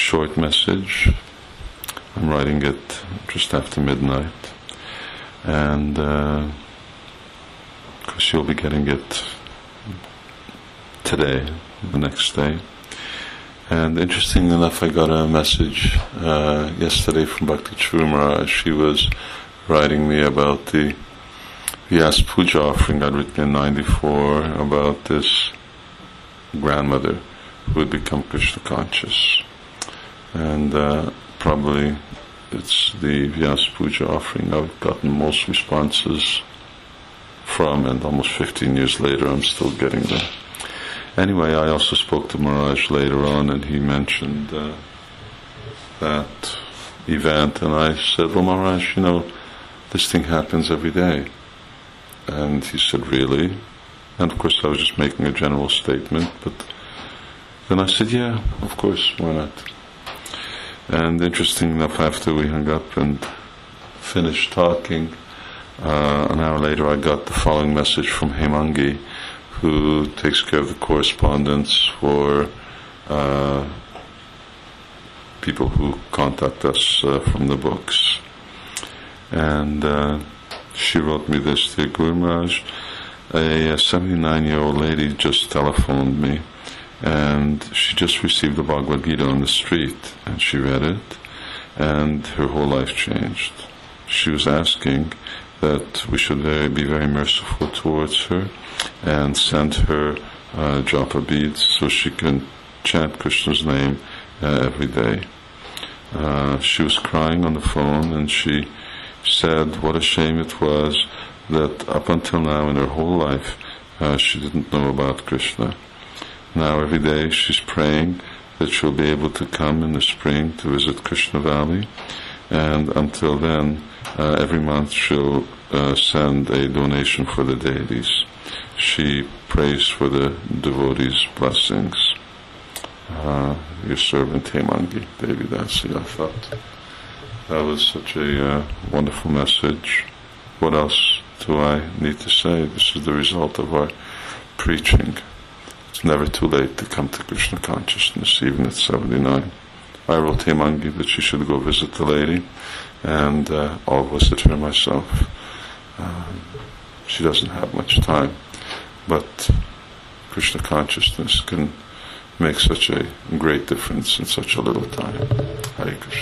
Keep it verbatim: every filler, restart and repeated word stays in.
short message. I'm writing it just after midnight, and uh, of course you'll be getting it today, the next day. And interestingly enough, I got a message uh, yesterday from Bhakti Churu Maharaj. She was writing me about the Vyas Puja offering I'd written in ninety-four about this grandmother who had become Krishna conscious. And uh, probably it's the Vyas Puja offering I've gotten most responses from, and almost fifteen years later I'm still getting them. Anyway, I also spoke to Maharaj later on, and he mentioned uh, that event, and I said, well, Maharaj, you know, this thing happens every day. And he said, really? And of course I was just making a general statement, but then I said, yeah, of course, why not? And interesting enough, after we hung up and finished talking, uh, an hour later I got the following message from Hemangi, who takes care of the correspondence for uh, people who contact us uh, from the books. And uh, she wrote me this: Dear Guru Maharaj, a seventy-nine-year-old lady just telephoned me, and she just received the Bhagavad Gita on the street, and she read it, and her whole life changed. She was asking that we should very, be very merciful towards her and send her uh, japa beads so she can chant Krishna's name uh, every day. Uh, she was crying on the phone, and she said what a shame it was that up until now in her whole life uh, she didn't know about Krishna. Now every day she's praying that she'll be able to come in the spring to visit Krishna Valley, and until then uh, every month she'll uh, send a donation for the deities. She prays for the devotees' blessings. Uh, your servant Hemangi, Devi Dasi. I thought that was such a uh, wonderful message. What else do I need to say? This is the result of our preaching. It's never too late to come to Krishna consciousness, even at seventy-nine. I wrote Hemangi that she should go visit the lady, and uh, I'll visit her myself. Um, she doesn't have much time, but Krishna consciousness can make such a great difference in such a little time. Hare Krishna.